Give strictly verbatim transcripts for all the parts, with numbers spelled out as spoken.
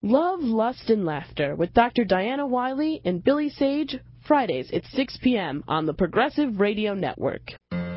Love, Lust, and Laughter with Doctor Diana Wiley and Billy Sage, Fridays at six p.m. on the Progressive Radio Network.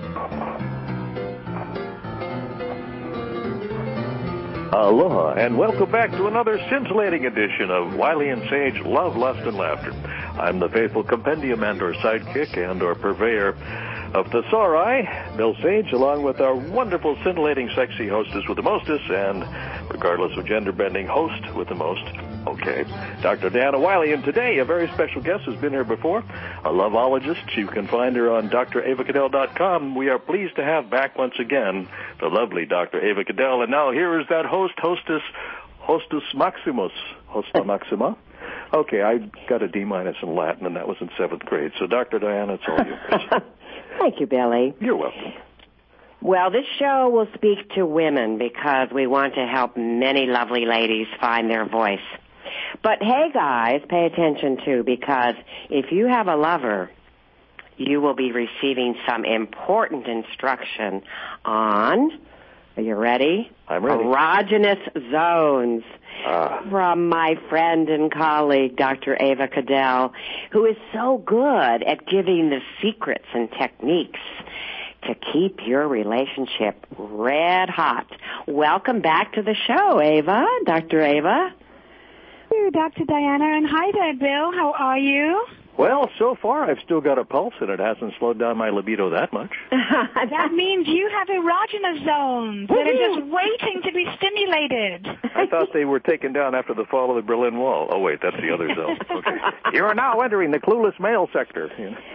Aloha, and welcome back to another scintillating edition of Wiley and Sage, Love, Lust, and Laughter. I'm the faithful compendium and or sidekick and or purveyor of Thesauri, Bill Sage, along with our wonderful, scintillating, sexy hostess with the mostest, and regardless of gender bending, host with the most. Okay, Doctor Diana Wiley, and today a very special guest who's been here before, a loveologist. You can find her on D R ava cadell dot com. We are pleased to have back once again the lovely Doctor Ava Cadell. And now here is that host, hostess, hostess maximus, hosta maxima. Okay, I got a D minus in Latin, and that was in seventh grade. So, Doctor Diana, it's all yours. Thank you, Billy. You're welcome. Well, this show will speak to women because we want to help many lovely ladies find their voice. But hey, guys, pay attention, too, because if you have a lover, you will be receiving some important instruction on, are you ready? I'm ready. Erogenous zones. Uh. From my friend and colleague, Doctor Ava Cadell, who is so good at giving the secrets and techniques to keep your relationship red hot. Welcome back to the show, Ava, Doctor Ava. Thank you, Doctor Diana, and hi there, Bill. How are you? Well, so far I've still got a pulse, and it hasn't slowed down my libido that much. That means you have erogenous zones that are just waiting to be stimulated. I thought they were taken down after the fall of the Berlin Wall. Oh, wait, that's the other zone. Okay. You are now entering the clueless male sector. You know.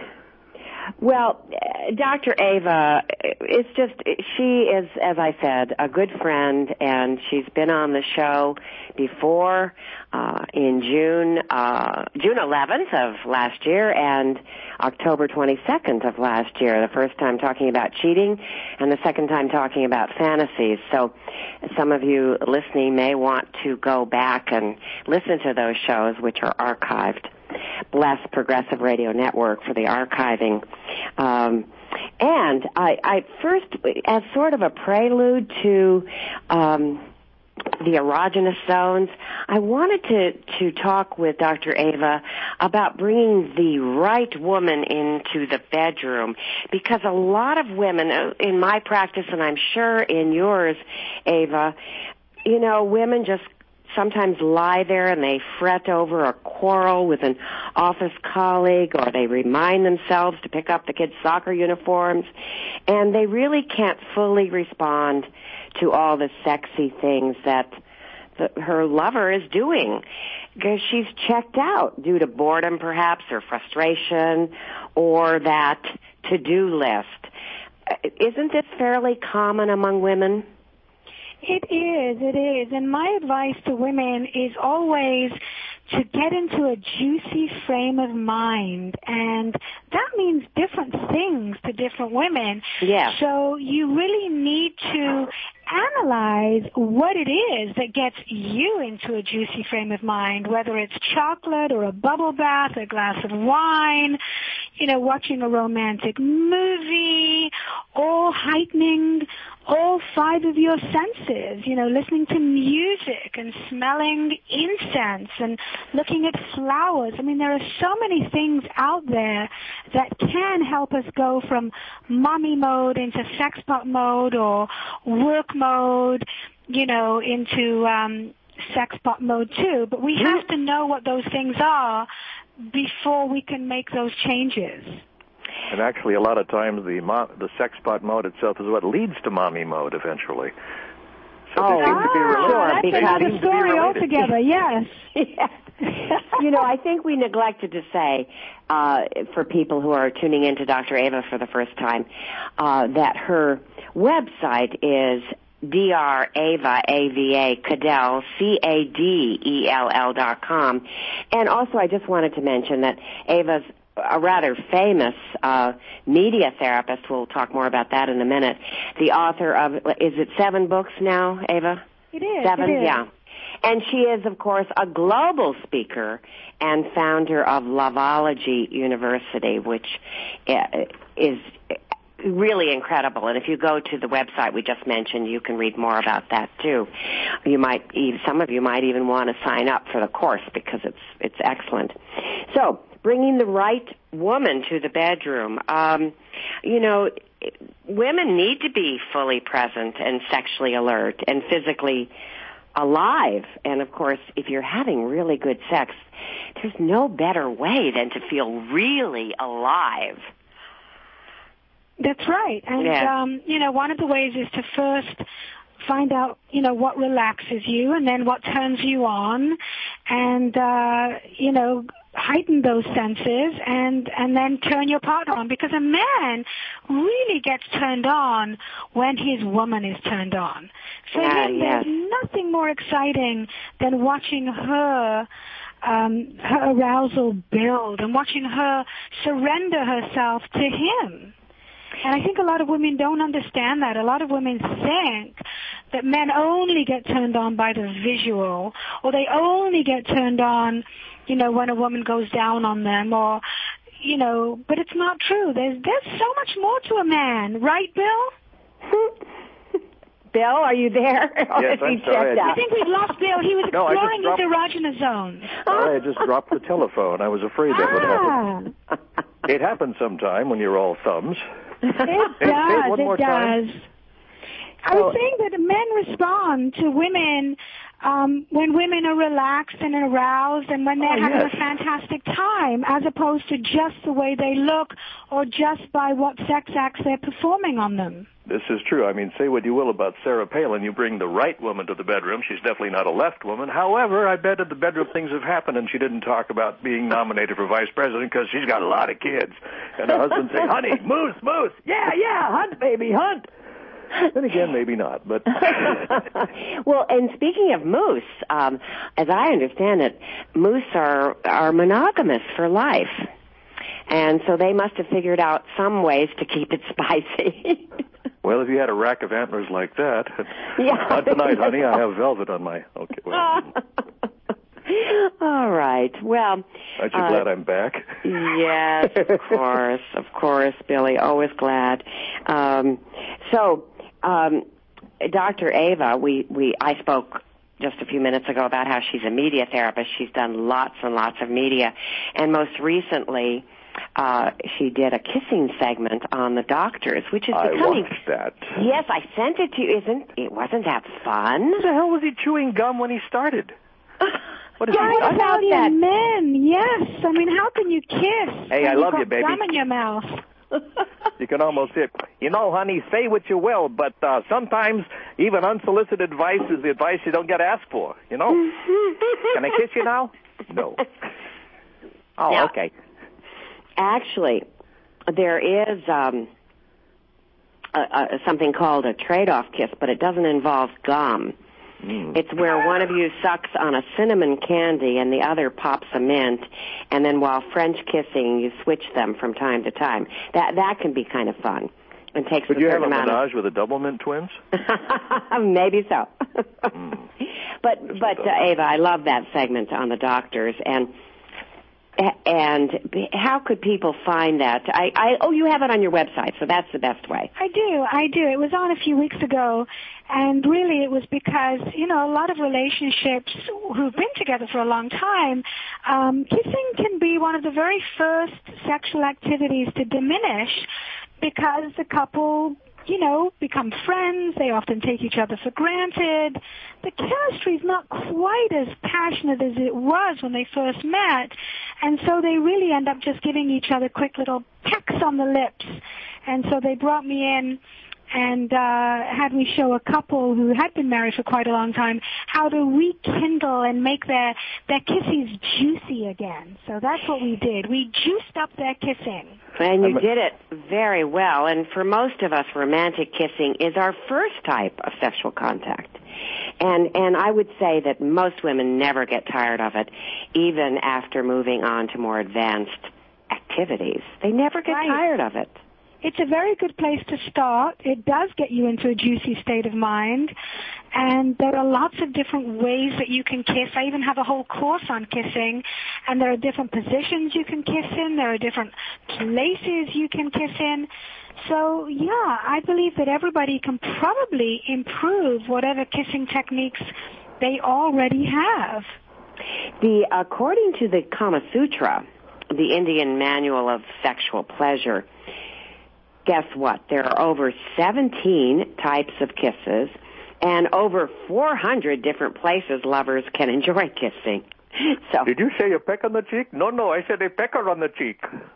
Well, uh, Doctor Ava, it's just, she is, as I said, a good friend, and she's been on the show before uh, in June, uh, June eleventh of last year and October twenty-second of last year, the first time talking about cheating and the second time talking about fantasies. So some of you listening may want to go back and listen to those shows, which are archived. Bless Progressive Radio Network for the archiving. Um, and I, I first, as sort of a prelude to um, the erogenous zones, I wanted to, to talk with Doctor Ava about bringing the right woman into the bedroom, because a lot of women, in my practice, and I'm sure in yours, Ava, you know, women just sometimes lie there and they fret over a quarrel with an office colleague, or they remind themselves to pick up the kids' soccer uniforms, and they really can't fully respond to all the sexy things that the, her lover is doing, because she's checked out due to boredom perhaps, or frustration, or that to-do list. Isn't this fairly common among women? It is, it is. And my advice to women is always to get into a juicy frame of mind. And that means different things to different women. Yeah. So you really need to analyze what it is that gets you into a juicy frame of mind, whether it's chocolate or a bubble bath, a glass of wine, you know, watching a romantic movie, all heightening all five of your senses, you know, listening to music and smelling incense and looking at flowers. I mean, there are so many things out there that can help us go from mommy mode into sexpot mode, or work mode, you know, into um, sexpot mode too. But we have to know what those things are before we can make those changes. And actually, a lot of times, the mo- the sexpot mode itself is what leads to mommy mode eventually. So oh, they seem to be related. Sure, that's they another story altogether, yes. Yeah. You know, I think we neglected to say, uh, for people who are tuning in to Doctor Ava for the first time, uh, that her website is D R Ava, A V A, Cadell, C A D E L L dot com. And also, I just wanted to mention that Ava's a rather famous uh, media therapist. We'll talk more about that in a minute. The author of, is it seven books now, Ava? It is. Seven, it is. yeah. And she is, of course, a global speaker and founder of Loveology University, which is really incredible. And if you go to the website we just mentioned, you can read more about that too. You might, some of you might even want to sign up for the course because it's it's excellent. So, bringing the right woman to the bedroom. Um, you know, women need to be fully present and sexually alert and physically alive. And of course, if you're having really good sex, there's no better way than to feel really alive. That's right. And, yeah. um, you know, one of the ways is to first find out, you know, what relaxes you and then what turns you on and, uh, you know, heighten those senses and, and then turn your partner on. Because a man really gets turned on when his woman is turned on. For yeah, him, yes. there's nothing more exciting than watching her um, her arousal build and watching her surrender herself to him. And I think a lot of women don't understand that. A lot of women think that men only get turned on by the visual, or they only get turned on, you know, when a woman goes down on them, or, you know, but it's not true. There's there's so much more to a man, right, Bill? Bill, are you there? Yes, I'm sorry. I, I think we've lost Bill. He was no, exploring dropped... his erogenous zones. Sorry, I just dropped the telephone. I was afraid that ah. would happen. It happens sometime when you're all thumbs. It Hey, does, it it time. does. I was saying that men respond to women um, when women are relaxed and aroused and when they're oh, having yes. a fantastic time, as opposed to just the way they look or just by what sex acts they're performing on them. This is true. I mean, say what you will about Sarah Palin. You bring the right woman to the bedroom. She's definitely not a left woman. However, I bet at the bedroom things have happened, and she didn't talk about being nominated for vice president because she's got a lot of kids. And her husband say, honey, moose, moose. Yeah, yeah, hunt, baby, hunt. Then again, maybe not. But well, and speaking of moose, um, as I understand it, moose are, are monogamous for life. And so they must have figured out some ways to keep it spicy. Well, if you had a rack of antlers like that. Yeah, not tonight, honey. I have velvet on my... Okay, well. All right. Well... Aren't you uh, glad I'm back? Yes, of course. Of course, Billy. Always glad. Um, so, um, Doctor Ava, we, we, I spoke just a few minutes ago about how she's a media therapist. She's done lots and lots of media. And most recently... Uh, she did a kissing segment on the doctors, which is becoming... I watched that. Yes, I sent it to you. Isn't it? Wasn't that fun? What the hell was he chewing gum when he started? What is yeah, he? what about that? Men, yes. I mean, how can you kiss? Hey, I love you, baby. Gum in your mouth. You can almost hear. You know, honey, say what you will, but uh, sometimes even unsolicited advice is the advice you don't get asked for. You know? Can I kiss you now? No. Oh, now, okay. Actually, there is um, a, a, something called a trade-off kiss, but it doesn't involve gum. Mm. It's where one of you sucks on a cinnamon candy and the other pops a mint, and then while French kissing, you switch them from time to time. That that can be kind of fun. It takes Would a you certain have a amount menage of... with the double mint twins? Maybe so. mm. But but uh, Ava, I love that segment on the doctors, and and how could people find that? I, I oh, you have it on your website, so that's the best way. I do, I do. It was on a few weeks ago, and really it was because, you know, a lot of relationships who've been together for a long time, um, kissing can be one of the very first sexual activities to diminish because the couple, you know, become friends. They often take each other for granted. The chemistry is not quite as passionate as it was when they first met, and so they really end up just giving each other quick little pecks on the lips. And so they brought me in and uh, had me show a couple who had been married for quite a long time how to rekindle and make their, their kisses juicy again. So that's what we did. We juiced up their kissing. And you did it very well. And for most of us, romantic kissing is our first type of sexual contact. And and I would say that most women never get tired of it, even after moving on to more advanced activities. They never get right. tired of it. It's a very good place to start. It does get you into a juicy state of mind. And there are lots of different ways that you can kiss. I even have a whole course on kissing. and there are different positions you can kiss in. There are different places you can kiss in. So, yeah, I believe that everybody can probably improve whatever kissing techniques they already have. The according to the Kama Sutra, the Indian Manual of Sexual Pleasure, guess what? There are over seventeen types of kisses and over four hundred different places lovers can enjoy kissing. So, did you say a peck on the cheek? No, no, I said a pecker on the cheek.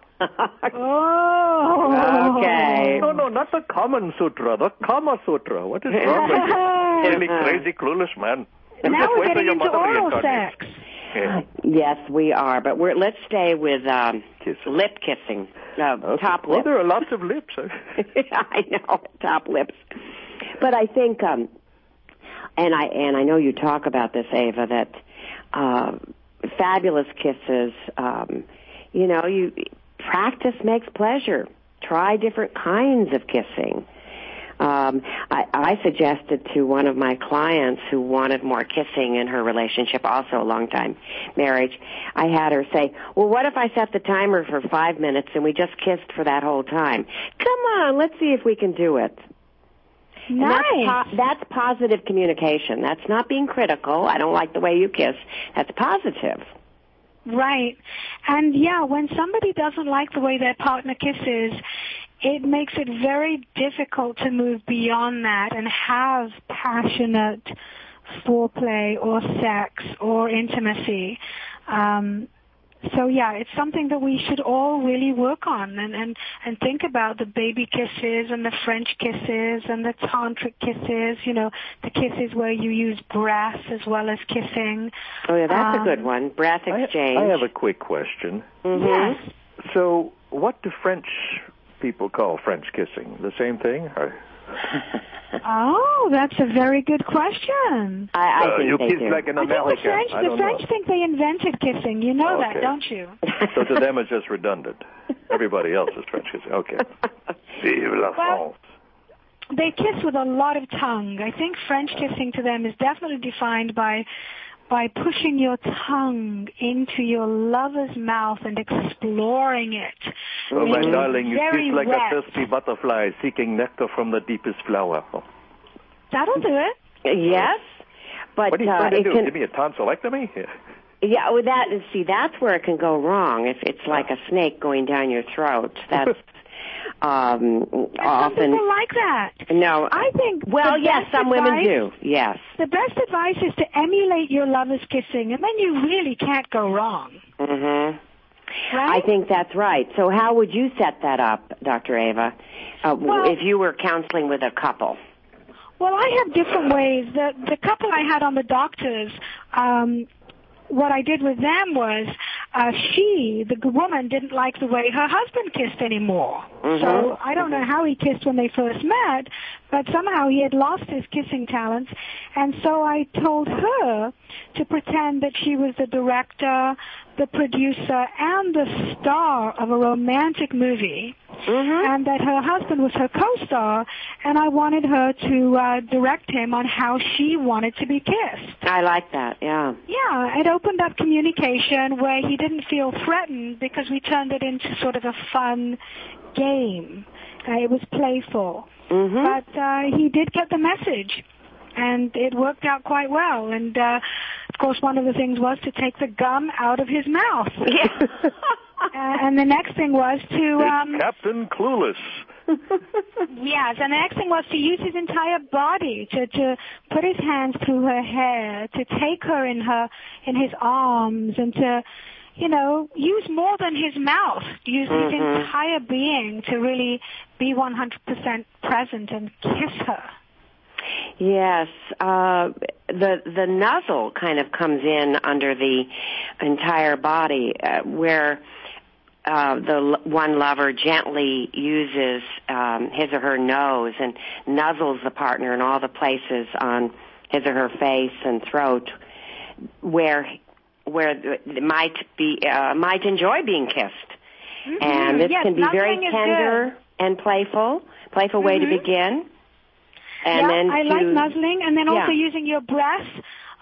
Oh. Okay. No, no, not the Common Sutra, the Kama Sutra. What is wrong with you? Really crazy, clueless man. You Now just we're wait till getting your into mother oral reincarnates. sex. Yeah. Yes, we are, but we're let's stay with um, Kissing. lip kissing, uh, Okay. top Well, lip. there are lots of lips. I know, top lips. But I think, um, and I and I know you talk about this, Ava, that uh, fabulous kisses. Um, you know, you practice makes pleasure. Try different kinds of kissing. Um, I, I suggested to one of my clients who wanted more kissing in her relationship, also a long-time marriage, I had her say, well, what if I set the timer for five minutes and we just kissed for that whole time? Come on, let's see if we can do it. And Nice. That's, po- that's positive communication. That's not being critical. I don't like the way you kiss. That's positive. Right. And, yeah, when somebody doesn't like the way their partner kisses, it makes it very difficult to move beyond that and have passionate foreplay or sex or intimacy. Um, so, yeah, it's something that we should all really work on and, and, and think about the baby kisses and the French kisses and the tantric kisses, you know, the kisses where you use breath as well as kissing. Oh, yeah, that's Um, a good one. Breath exchange. I, I have a quick question. Mm-hmm. Yes. So, what do French people call French kissing? The same thing? Or? Oh, that's a very good question. I, I Uh, think you they kiss do. like an I think American. the French, I the don't French know. think they invented kissing. You know Okay. that, don't you? So to them it's just redundant. Everybody else is French kissing. Okay. Vive la Well, France. they kiss with a lot of tongue. I think French kissing to them is definitely defined by by pushing your tongue into your lover's mouth and exploring it. Oh, my Making it darling, you very kiss like wet. a thirsty butterfly seeking nectar from the deepest flower. Oh. That'll do it. Yes, but What are you uh, trying to it do? can, Give me a tonsillectomy? Yeah. yeah, with that, see, that's where it can go wrong. If it's like a snake going down your throat, that's um, And often. some people like that. No, I think. well, the yes, best some women advice- do. Yes. The best advice is to emulate your lover's kissing, and then you really can't go wrong. Mm-hmm. Right? I think that's right. So, how would you set that up, Doctor Ava, uh, Well- if you were counseling with a couple? Well, I have different ways. The the couple I had on the doctors, um, what I did with them was uh, she, the g- woman, didn't like the way her husband kissed anymore. Mhm. So I don't know how he kissed when they first met, but somehow he had lost his kissing talents. And so I told her to pretend that she was the director, the producer, and the star of a romantic movie, Mm-hmm. and that her husband was her co-star, and I wanted her to uh, direct him on how she wanted to be kissed. I like that. Yeah. Yeah, it opened up communication where he didn't feel threatened because we turned it into sort of a fun game. Uh, it was playful. Mm-hmm. But uh, he did get the message, and it worked out quite well. And, uh, of course, one of the things was to take the gum out of his mouth. Yeah. Uh, and the next thing was to... Um, Captain Clueless. Yes, and the next thing was to use his entire body to to put his hands through her hair, to take her in her in his arms, and to, you know, use more than his mouth, use his Mhm. entire being to really be one hundred percent present and kiss her. Yes, uh, the the nuzzle kind of comes in under the entire body, uh, where uh, the l- one lover gently uses um, his or her nose and nuzzles the partner in all the places on his or her face and throat where where th- might be uh, might enjoy being kissed, Mm-hmm. and this yes, can be very nuzzling is tender good. and playful, playful way Mhm. to begin. And yeah, then I to, like nuzzling, and then also yeah. using your breath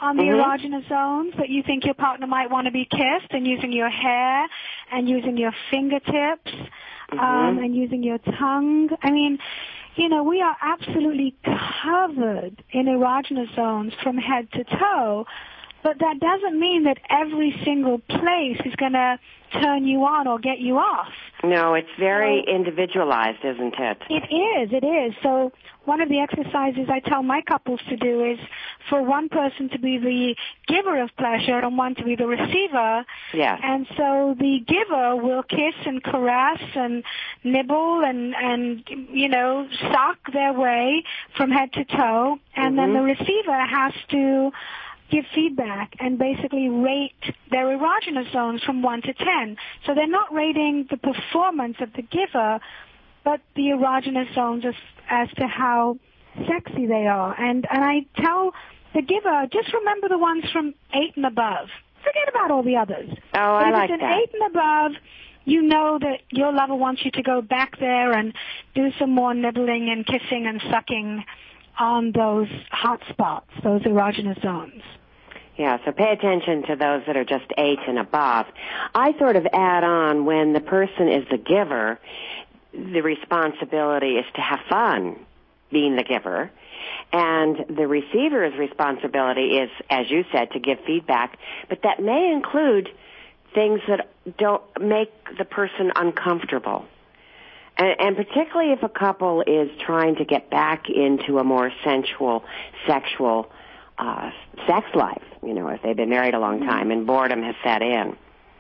on the Mm-hmm. erogenous zones that you think your partner might want to be kissed, and using your hair and using your fingertips Mm-hmm. um, and using your tongue. I mean, you know, we are absolutely covered in erogenous zones from head to toe, but that doesn't mean that every single place is going to turn you on or get you off. No, it's very So, individualized, isn't it? it is, it is. So one of the exercises I tell my couples to do is for one person to be the giver of pleasure and one to be the receiver. Yes. And so the giver will kiss and caress and nibble and, and you know, sock their way from head to toe. And Mm-hmm. then the receiver has to give feedback and basically rate their erogenous zones from one to ten. So they're not rating the performance of the giver, but the erogenous zones as, as to how sexy they are. And, and I tell the giver, just remember the ones from eight and above. Forget about all the others. Oh, but I if like it's an that. eight and above, you know that your lover wants you to go back there and do some more nibbling and kissing and sucking on those hot spots, those erogenous zones. Yeah, so pay attention to those that are just eight and above. I sort of add on when the person is the giver, the responsibility is to have fun being the giver. And the receiver's responsibility is, as you said, to give feedback. But that may include things that don't make the person uncomfortable. And, and particularly if a couple is trying to get back into a more sensual, sexual uh, sex life, you know, if they've been married a long time and boredom has set in.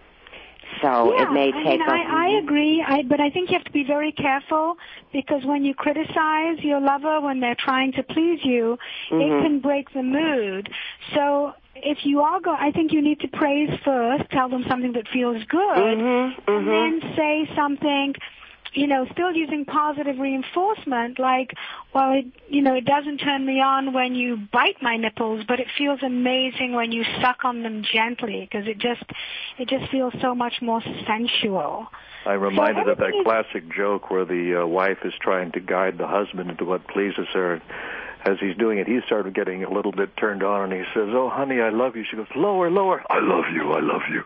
So yeah, it may I take mean, a... I, I agree, I, but I think you have to be very careful because when you criticize your lover when they're trying to please you, Mm-hmm. it can break the mood. So if you are go, I think you need to praise first, tell them something that feels good, Mm-hmm, and mm-hmm. then say something, you know, still using positive reinforcement, like, well, it, you know, it doesn't turn me on when you bite my nipples, but it feels amazing when you suck on them gently, because it just, it just feels so much more sensual. I'm reminded so of that is, classic joke where the uh, wife is trying to guide the husband into what pleases her. As he's doing it, he started getting a little bit turned on, and he says, "Oh, honey, I love you." She goes, "Lower, lower." "I love you, I love you."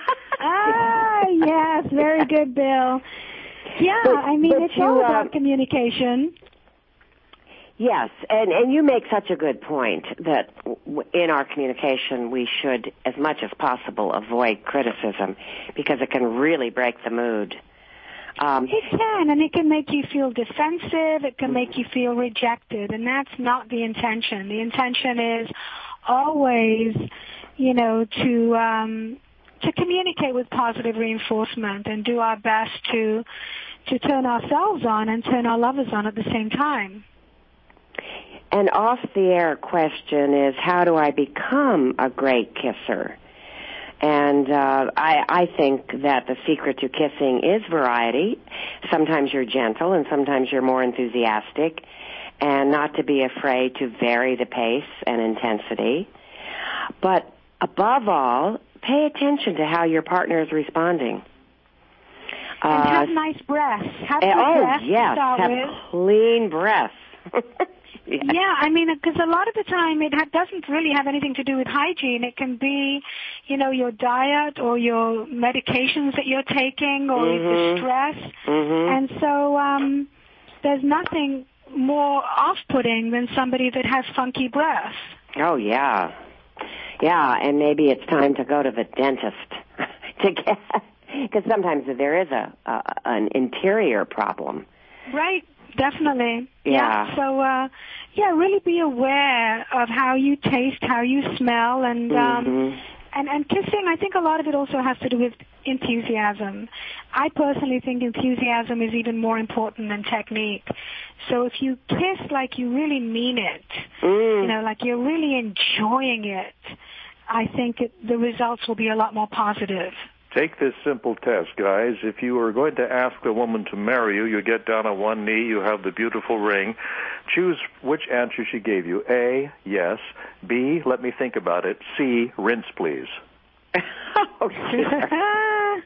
ah, yes, very good, Bill. Yeah, But, I mean, it's you, all about uh, communication. Yes, and, and you make such a good point that w- in our communication we should, as much as possible, avoid criticism because it can really break the mood. Um, It can, and it can make you feel defensive. It can make you feel rejected, and that's not the intention. The intention is always, you know, to um, to communicate with positive reinforcement and do our best to to turn ourselves on and turn our lovers on at the same time. An off-the-air question is, how do I become a great kisser? And uh, I, I think that the secret to kissing is variety. Sometimes you're gentle and sometimes you're more enthusiastic, and not to be afraid to vary the pace and intensity. But above all, pay attention to how your partner is responding. And Uh, have nice breaths. Have good oh, breaths yes, to start have with. clean breaths. Yes. Yeah, I mean, because a lot of the time it ha- doesn't really have anything to do with hygiene. It can be, you know, your diet or your medications that you're taking or Mm-hmm. the stress. Mm-hmm. And so um, there's nothing more off-putting than somebody that has funky breath. Oh, yeah. Yeah, and maybe it's time to go to the dentist to get, because sometimes there is a, a an interior problem. Right. Definitely. Yeah. yeah. So, uh, yeah, really be aware of how you taste, how you smell, and, um, Mm-hmm. and, and kissing, I think a lot of it also has to do with enthusiasm. I personally think enthusiasm is even more important than technique. So if you kiss like you really mean it, Mm. you know, like you're really enjoying it, I think it, the results will be a lot more positive. Take this simple test, guys. If you are going to ask a woman to marry you, you get down on one knee, you have the beautiful ring. Choose which answer she gave you. A, yes. B, let me think about it. C, rinse, please. Oh, dear.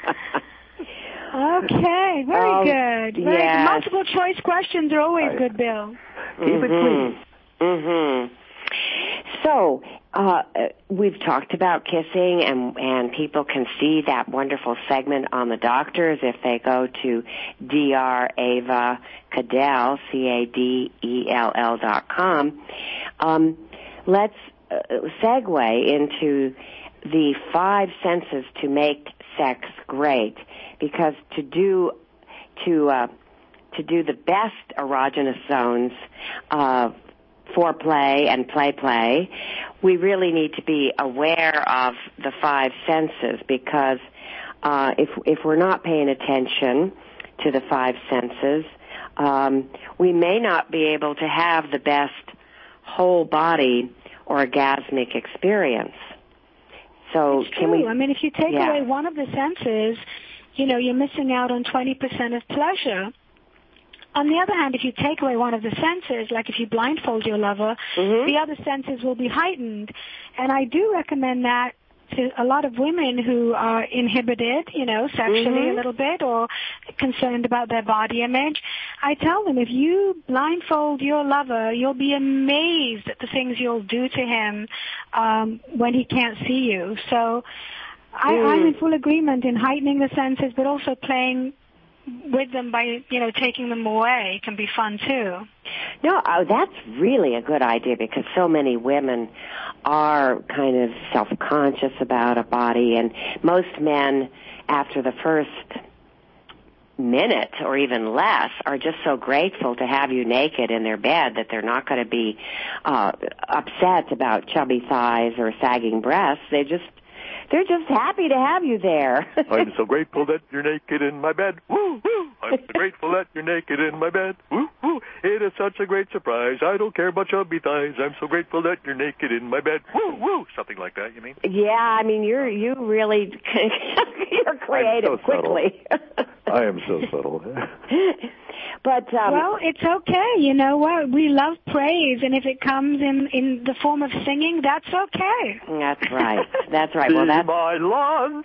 Okay, very Oh, good. Very yes. good. Multiple choice questions are always I- good, Bill. Keep it clean. Mm-hmm. So, Uh, we've talked about kissing, and, and people can see that wonderful segment on The Doctors if they go to Doctor Ava Cadell, C A D E L L dot com. Um, let's uh, segue into the five senses to make sex great, because to do to uh, to do the best erogenous zones of foreplay and play-play, we really need to be aware of the five senses, because uh, if if we're not paying attention to the five senses, um, we may not be able to have the best whole body orgasmic experience. So it's can true. we? I mean, if you take yeah. away one of the senses, you know, you're missing out on twenty percent of pleasure. On the other hand, if you take away one of the senses, like if you blindfold your lover, mm-hmm. the other senses will be heightened. And I do recommend that to a lot of women who are inhibited, you know, sexually mm-hmm. a little bit, or concerned about their body image. I tell them, if you blindfold your lover, you'll be amazed at the things you'll do to him um, when he can't see you. So I, mm. I'm in full agreement in heightening the senses, but also playing with them by, you know, taking them away can be fun too. No, oh, that's really a good idea, because so many women are kind of self-conscious about a body, and most men, after the first minute or even less, are just so grateful to have you naked in their bed that they're not going to be uh, upset about chubby thighs or sagging breasts. They just They're just happy to have you there. I'm so grateful that you're naked in my bed. Woo, woo. I'm so grateful that you're naked in my bed. Woo, woo. It is such a great surprise. I don't care about chubby thighs. I'm so grateful that you're naked in my bed. Woo, woo. Something like that, you mean? Yeah, I mean, you're you really you're creative so quickly. I am so subtle. But um, well, it's okay. You know what? We love praise, and if it comes in in the form of singing, that's okay. That's right. That's right. Well, that's my lunch.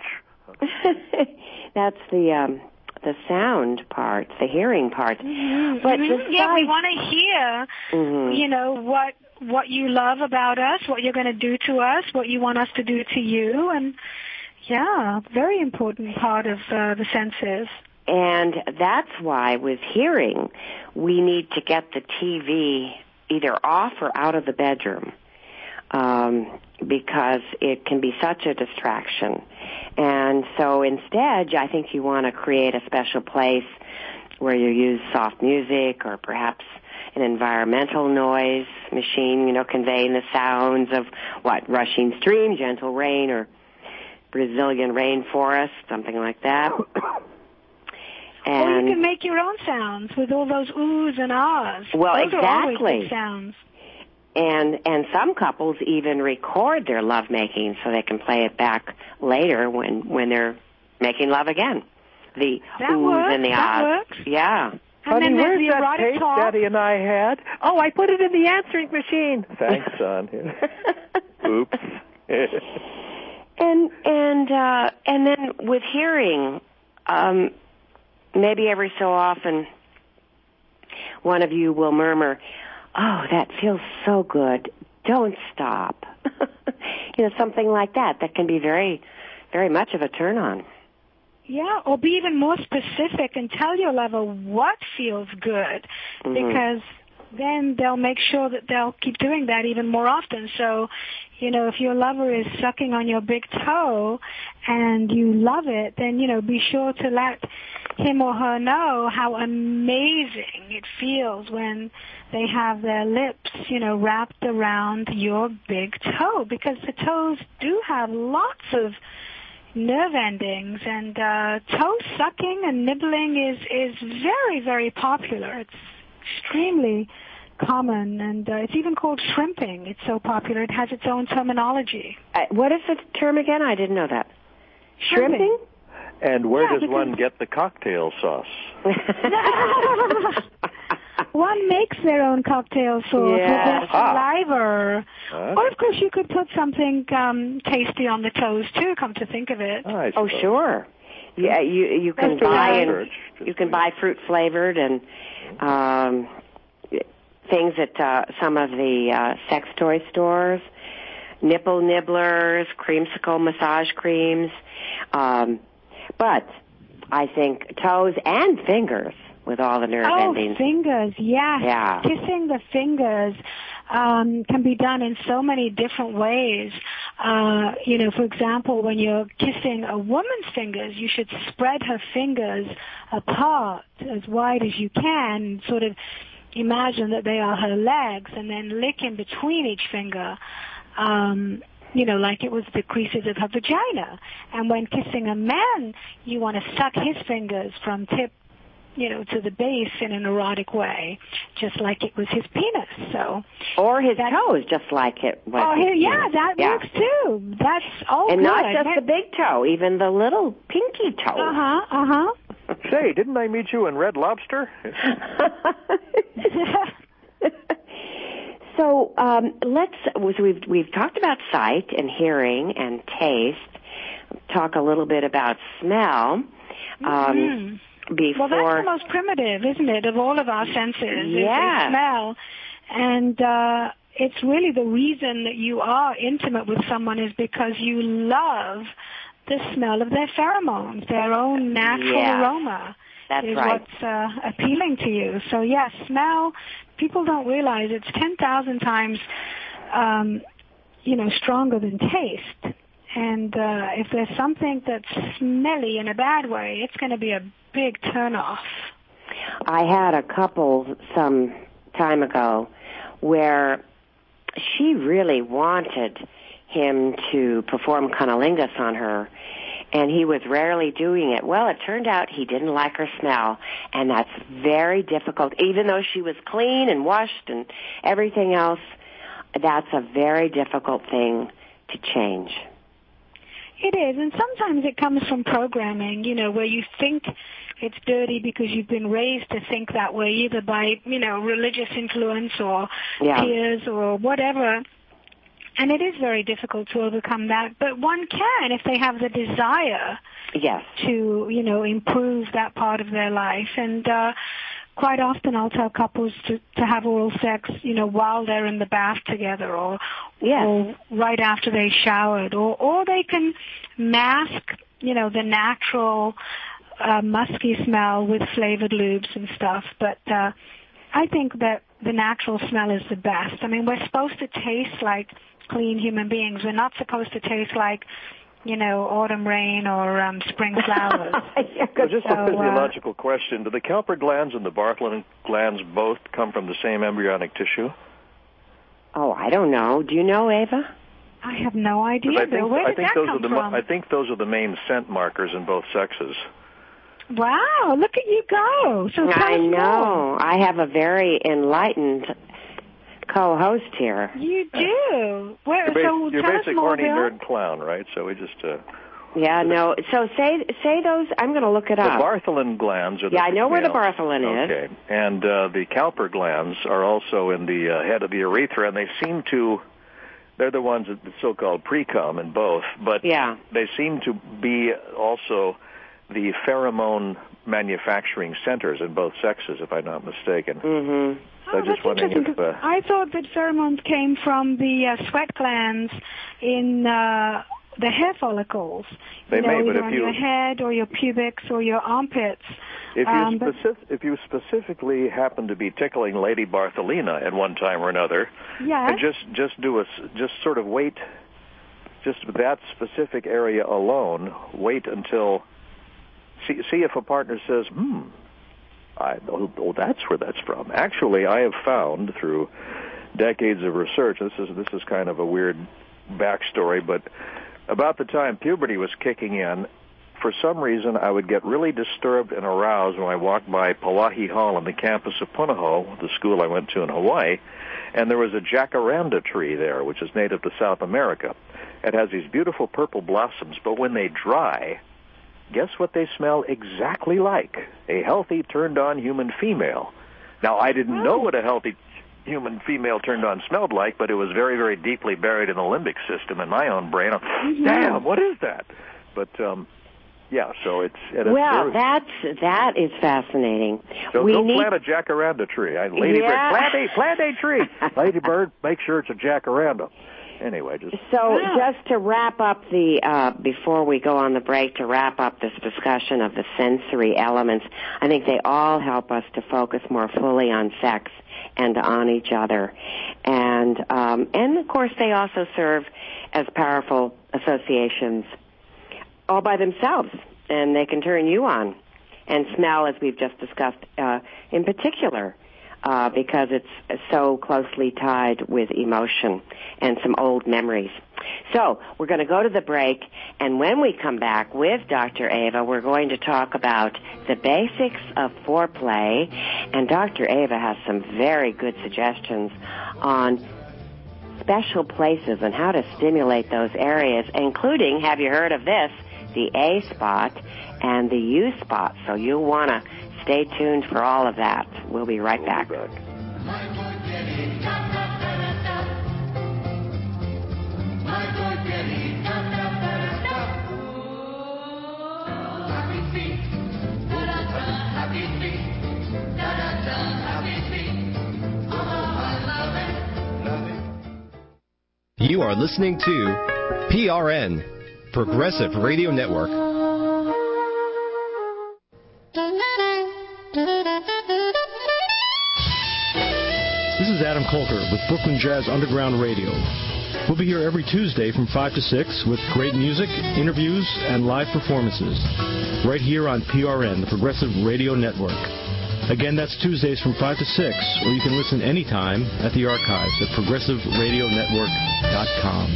That's the um, the sound part, the hearing part. Mm-hmm. But mm-hmm. yeah, we want to hear. Mm-hmm. You know what what you love about us, what you're going to do to us, what you want us to do to you, and yeah, very important part of uh, the senses. And that's why with hearing, we need to get the T V either off or out of the bedroom, um, because it can be such a distraction. And so instead, I think you want to create a special place where you use soft music, or perhaps an environmental noise machine, you know, conveying the sounds of, what, rushing stream, gentle rain, or Brazilian rainforest, something like that. And or you can make your own sounds with all those oohs and ahs. Well, those exactly. Are always good sounds. And and some couples even record their lovemaking so they can play it back later when when they're making love again. The that oohs works. and the that ahs. Works. Yeah. And Honey, then where's the that tape talk. Daddy and I had? Oh, I put it in the answering machine. Thanks, son. Oops. and and uh, and then with hearing, um, maybe every so often, one of you will murmur, "Oh, that feels so good. Don't stop." You know, something like that. That can be very, very much of a turn on. Yeah, or be even more specific and tell your lover what feels good, mm-hmm. because then they'll make sure that they'll keep doing that even more often. So, you know, if your lover is sucking on your big toe and you love it, then, you know, be sure to let him or her know how amazing it feels when they have their lips, you know, wrapped around your big toe, because the toes do have lots of nerve endings, and uh, toe sucking and nibbling is, is very, very popular. It's extremely common, and uh, it's even called shrimping. It's so popular, it has its own terminology. Uh, what is the term again? I didn't know that. Shrimping? Shrimping? And where yeah, does one get the cocktail sauce? One makes their own cocktail sauce yeah. with their saliva. Huh? Or, of course, you could put something um, tasty on the toes, too, come to think of it. Oh, oh sure. Yeah, you you can That's buy and research. you can buy fruit flavored and um, things at uh, some of the uh, sex toy stores. nipple nibblers, creamsicle massage creams. Um, but I think toes and fingers with all the nerve oh, endings. Oh, fingers, yes. Yeah. Kissing the fingers um, can be done in so many different ways. Uh, you know, for example, when you're kissing a woman's fingers, you should spread her fingers apart as wide as you can, sort of imagine that they are her legs, and then lick in between each finger, um, you know, like it was the creases of her vagina. And when kissing a man, you want to suck his fingers from tip, you know, to the base in an erotic way, just like it was his penis. So, or his toes, just like it was. Oh, his yeah, penis. that yeah. works too. That's all and good. not just the big toe, even the little pinky toe. Uh huh. Uh huh. Say, didn't I meet you in Red Lobster? So um, let's. So we've we've talked about sight and hearing and taste. Talk a little bit about smell. Um, mm-hmm. Before. Well, that's the most primitive, isn't it, of all of our senses? Yeah. Is smell, and uh, it's really the reason that you are intimate with someone is because you love the smell of their pheromones, their own natural yeah. aroma. That's is right. what's uh, appealing to you. So, yes, smell, people don't realize it's ten thousand times, um, you know, stronger than taste. And uh, if there's something that's smelly in a bad way, it's going to be a big turnoff. I had a couple some time ago where she really wanted him to perform cunnilingus on her, and he was rarely doing it. Well, it turned out he didn't like her smell, and that's very difficult. Even though she was clean and washed and everything else, that's a very difficult thing to change. It is, and sometimes it comes from programming, you know, where you think it's dirty because you've been raised to think that way, either by, you know, religious influence or yeah. peers or whatever. And it is very difficult to overcome that, but one can if they have the desire yes. to, you know, improve that part of their life. And uh, quite often I'll tell couples to, to have oral sex, you know, while they're in the bath together or, yes. or right after they showered, or, or they can mask, you know, the natural uh, musky smell with flavored lubes and stuff. But uh, I think that the natural smell is the best. I mean, we're supposed to taste like clean human beings. We're not supposed to taste like, you know, autumn rain or um, spring flowers. yeah, so just so, a physiological uh, question. Do the Cowper glands and the Bartholin glands both come from the same embryonic tissue? Oh, I don't know. Do you know, Ava? I have no idea. I think, Where I did think that those come are the from? I think those are the main scent markers in both sexes. Wow, look at you go. So I know. more. I have a very enlightened co-host here. You do. Where, you're bas- so you're tell us basic more, horny Bill. nerd clown, right? So we just... Uh, yeah, no. So say say those. I'm going to look it the up. The Bartholin glands are the... Yeah, I know where you the Bartholin is. Okay. And uh, the Cowper glands are also in the uh, head of the urethra, and they seem to... They're the ones that the so-called pre-cum in both, but yeah. they seem to be also the pheromone manufacturing centers in both sexes, if I'm not mistaken. Mm-hmm. So Oh, I'm just that's wondering interesting. if... Uh, I thought that pheromones came from the uh, sweat glands in uh, the hair follicles. They you know, may, but either if on you... your head or your pubics or your armpits. If you, um, specific, if you specifically happen to be tickling Lady Bartholina at one time or another, yes. and just just do a just sort of wait, just that specific area alone. Wait until see see if a partner says, "Hmm, I oh, oh that's where that's from." Actually, I have found through decades of research. This is this is kind of a weird backstory, but about the time puberty was kicking in, for some reason, I would get really disturbed and aroused when I walked by Pauahi Hall on the campus of Punahou, the school I went to in Hawaii, and there was a jacaranda tree there, which is native to South America. It has these beautiful purple blossoms, but when they dry, guess what they smell exactly like? A healthy, turned-on human female. Now, I didn't know what a healthy human female turned-on smelled like, but it was very, very deeply buried in the limbic system in my own brain. Mm-hmm. Damn, what is that? But, um... Yeah, so it's... it's well, very, that's, that is fascinating. So we go need... plant a jacaranda tree. I, Lady yeah. Bird, plant a, plant a tree. Lady Bird, make sure it's a jacaranda. Anyway, just so Yeah. just to wrap up the uh, before we go on the break, to wrap up this discussion of the sensory elements, I think they all help us to focus more fully on sex and on each other, and um, and of course they also serve as powerful associations all by themselves, and they can turn you on. And smell, as we've just discussed, uh, in particular. Uh, because it's so closely tied with emotion and some old memories. So we're going to go to the break, and when we come back with Doctor Ava, we're going to talk about the basics of foreplay, and Doctor Ava has some very good suggestions on special places and how to stimulate those areas, including, have you heard of this, the A spot and the U spot. So you'll want to stay tuned for all of that. We'll be right back. We'll be back. You are listening to P R N, Progressive Radio Network. This is Adam Colker with Brooklyn Jazz Underground Radio. We'll be here every Tuesday from five to six with great music, interviews, and live performances. Right here on P R N, the Progressive Radio Network. Again, that's Tuesdays from five to six, or you can listen anytime at the archives at progressive radio network dot com.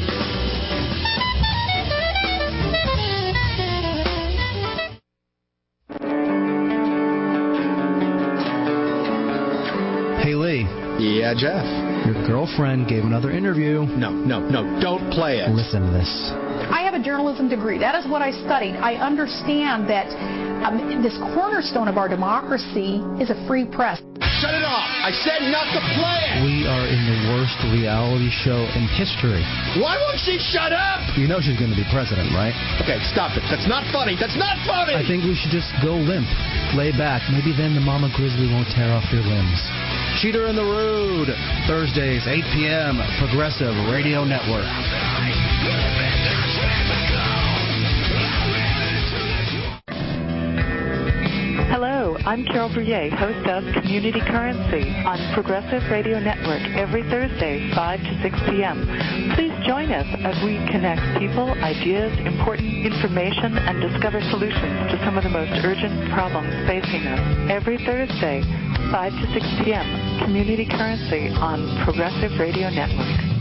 Hey, Lee. Yeah, Jeff? Your girlfriend gave another interview. No, no, no, don't play it. Listen to this. I have a journalism degree. That is what I studied. I understand that um, this cornerstone of our democracy is a free press. Shut it off! I said not to play it! We are in the worst reality show in history. Why won't she shut up? You know she's going to be president, right? Okay, stop it. That's not funny. That's not funny! I think we should just go limp. Lay back. Maybe then the mama grizzly won't tear off your limbs. Cheater in the Road, Thursdays, eight p.m., Progressive Radio Network. Hello, I'm Carol Brouillet, host of Community Currency on Progressive Radio Network every Thursday, five to six p.m. Please join us as we connect people, ideas, important information, and discover solutions to some of the most urgent problems facing us. Every Thursday, five to six p.m., Community Currency on Progressive Radio Network.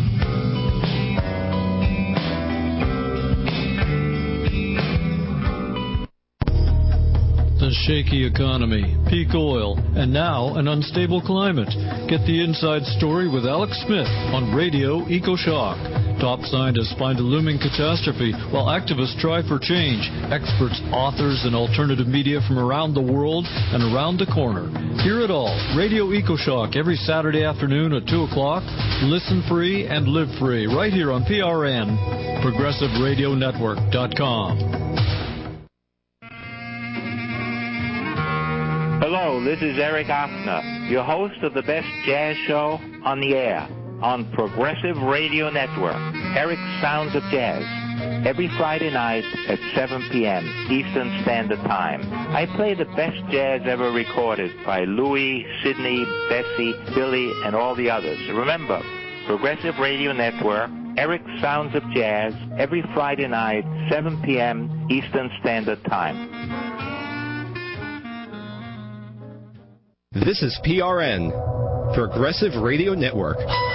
The shaky economy, peak oil, and now an unstable climate. Get the inside story with Alex Smith on Radio EcoShock. Top scientists find a looming catastrophe while activists try for change. Experts, authors, and alternative media from around the world and around the corner. Hear it all. Radio EcoShock every Saturday afternoon at two o'clock. Listen free and live free right here on P R N, progressive radio network dot com. Hello, this is Eric Offner, your host of the best jazz show on the air on Progressive Radio Network, Eric's Sounds of Jazz, every Friday night at seven p.m. Eastern Standard Time. I play the best jazz ever recorded by Louis, Sidney, Bessie, Billy, and all the others. Remember, Progressive Radio Network, Eric's Sounds of Jazz, every Friday night, seven p.m. Eastern Standard Time. This is P R N, Progressive Radio Network.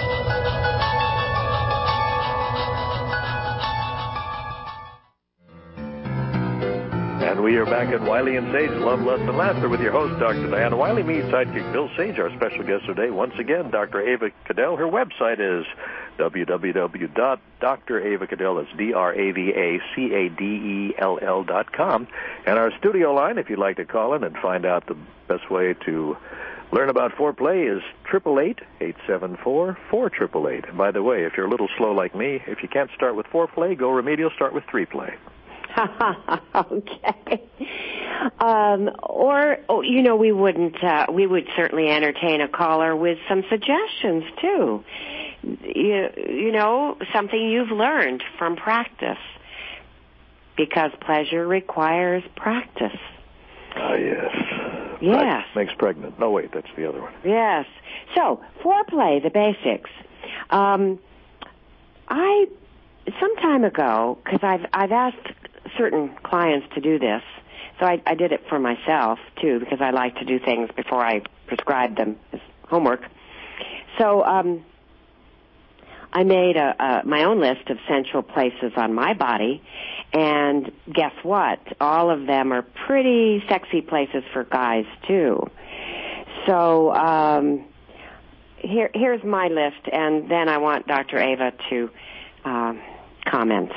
And we are back at Wiley and Sage, Love, Lust, and Laughter with your host, Doctor Diana Wiley, me, sidekick Bill Sage, our special guest today. Once again, Doctor Ava Cadell. Her website is w w w dot dr ava cadell, that's D R A V A C A D E L L dot com. And our studio line, if you'd like to call in and find out the best way to learn about foreplay, is triple eight, eight seven four, four eight eight eight. And by the way, if you're a little slow like me, if you can't start with foreplay, go remedial, start with three play. Okay. Um, or, oh, you know, we wouldn't, uh, we would certainly entertain a caller with some suggestions, too. you, you know, something you've learned from practice. Because pleasure requires practice. Ah, uh, yes. Yes. Right. Makes pregnant. No, wait, that's the other one. Yes. So, foreplay, the basics. Um, I, some time ago, because I've, I've asked certain clients to do this, so I, I did it for myself, too, because I like to do things before I prescribe them as homework. So, um, I made a, a, my own list of sensual places on my body, and guess what? All of them are pretty sexy places for guys, too. So um, here, here's my list, and then I want Doctor Ava to uh, comment.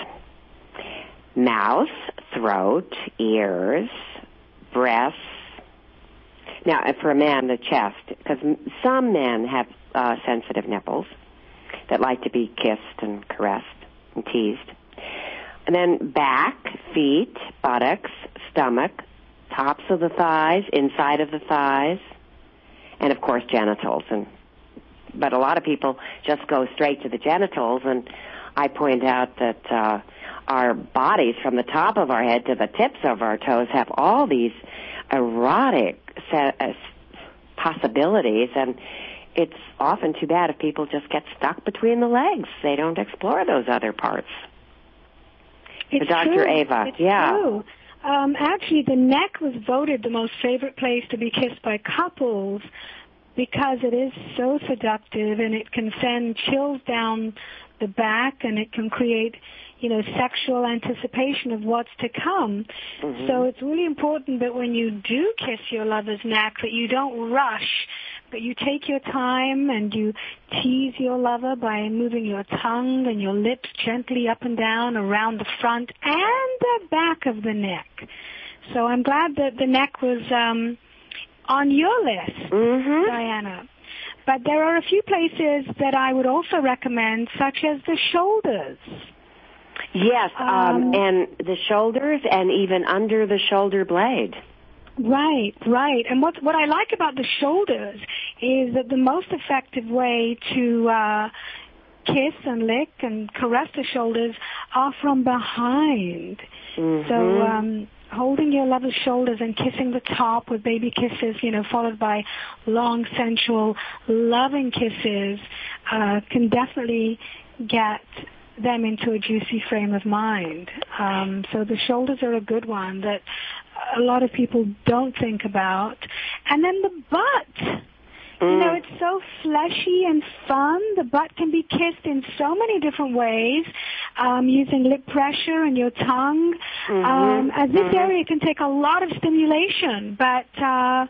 Mouth, throat, ears, breasts. Now, for a man, the chest, because some men have uh, sensitive nipples that like to be kissed and caressed and teased. And then back, feet, buttocks, stomach, tops of the thighs, inside of the thighs, and, of course, genitals. And but a lot of people just go straight to the genitals, and I point out that uh, our bodies, from the top of our head to the tips of our toes, have all these erotic se- uh, possibilities, and it's often too bad if people just get stuck between the legs. They don't explore those other parts. It's so Doctor true. Ava, it's yeah. True. Um, actually, the neck was voted the most favorite place to be kissed by couples because it is so seductive and it can send chills down the back and it can create, you know, sexual anticipation of what's to come. Mm-hmm. So it's really important that when you do kiss your lover's neck that you don't rush, but you take your time and you tease your lover by moving your tongue and your lips gently up and down around the front and the back of the neck. So I'm glad that the neck was um, on your list, mm-hmm. Diana. But there are a few places that I would also recommend, such as the shoulders. Yes, um, um, and the shoulders and even under the shoulder blade. Right, right. And what what I like about the shoulders is that the most effective way to uh, kiss and lick and caress the shoulders are from behind. Mm-hmm. So um, holding your lover's shoulders and kissing the top with baby kisses, you know, followed by long, sensual, loving kisses uh, can definitely get them into a juicy frame of mind. Um, so the shoulders are a good one that a lot of people don't think about. And then the butt. Mm. You know, it's so fleshy and fun. The butt can be kissed in so many different ways, um, using lip pressure and your tongue. Mm-hmm. Um, as this mm-hmm. area can take a lot of stimulation, but uh,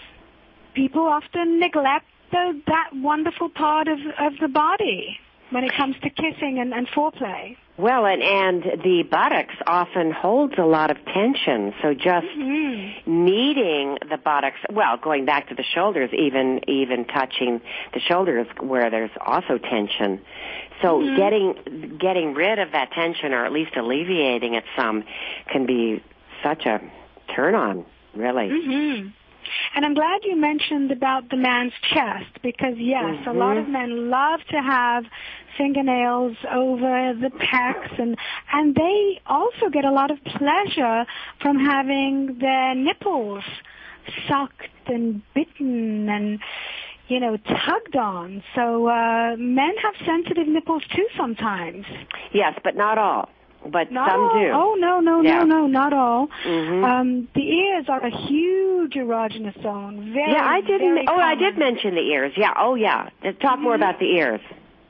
people often neglect the, that wonderful part of, of the body when it comes to kissing and, and foreplay. Well, and, and the buttocks often holds a lot of tension, so just mm-hmm. kneading the buttocks, well, going back to the shoulders, even even touching the shoulders where there's also tension. So mm-hmm. getting getting rid of that tension, or at least alleviating it some, can be such a turn-on, really. Mm-hmm. And I'm glad you mentioned about the man's chest because, yes, mm-hmm. a lot of men love to have fingernails over the pecs, and and they also get a lot of pleasure from having their nipples sucked and bitten and, you know, tugged on. So uh, men have sensitive nipples, too, sometimes. Yes, but not all. But not some all. do. Oh, no, no, yeah. no, no, not all. Mm-hmm. Um, the ears are a huge erogenous zone. Very, yeah, I didn't. Very oh, common. I did mention the ears. Yeah. Oh, yeah. Talk mm-hmm. more about the ears.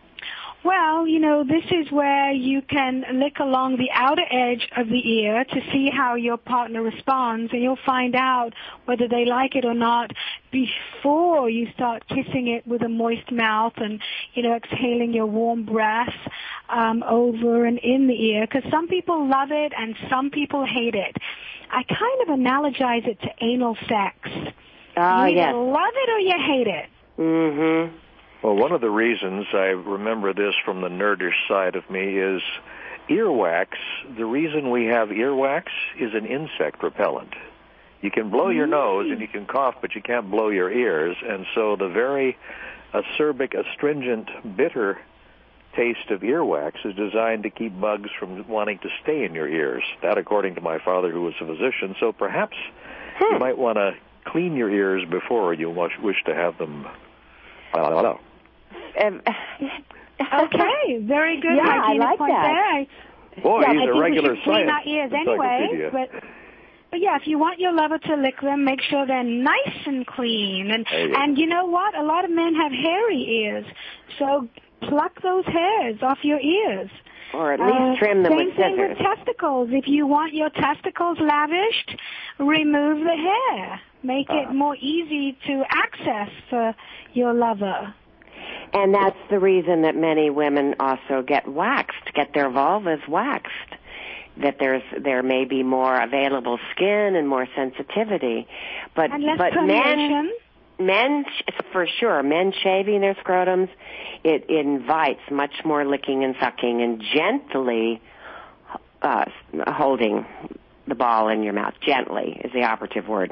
Well, you know, this is where you can lick along the outer edge of the ear to see how your partner responds, and you'll find out whether they like it or not before you start kissing it with a moist mouth and, you know, exhaling your warm breath um, over and in the ear, because some people love it and some people hate it. I kind of analogize it to anal sex. Ah, uh, you yes. either love it or you hate it. Mm-hmm. Well, one of the reasons I remember this from the nerdish side of me is earwax. The reason we have earwax is an insect repellent. You can blow your nose and you can cough, but you can't blow your ears. And so the very acerbic, astringent, bitter taste of earwax is designed to keep bugs from wanting to stay in your ears. That, according to my father, who was a physician. So perhaps hmm. you might want to clean your ears before you wish to have them. I don't know. Um, okay, very good. Yeah, I like point that. There. Boy, yeah, he's I a think regular we should clean science our ears anyway, but but yeah, if you want your lover to lick them, make sure they're nice and clean. And you and you know what? A lot of men have hairy ears, so pluck those hairs off your ears. Or at least uh, trim them with scissors. Same thing with testicles. If you want your testicles lavished, remove the hair. Make uh. it more easy to access for your lover. And that's the reason that many women also get waxed, get their vulvas waxed. That there's there may be more available skin and more sensitivity. But and less but men men for sure, men shaving their scrotums, it invites much more licking and sucking and gently uh, holding the ball in your mouth. Gently is the operative word.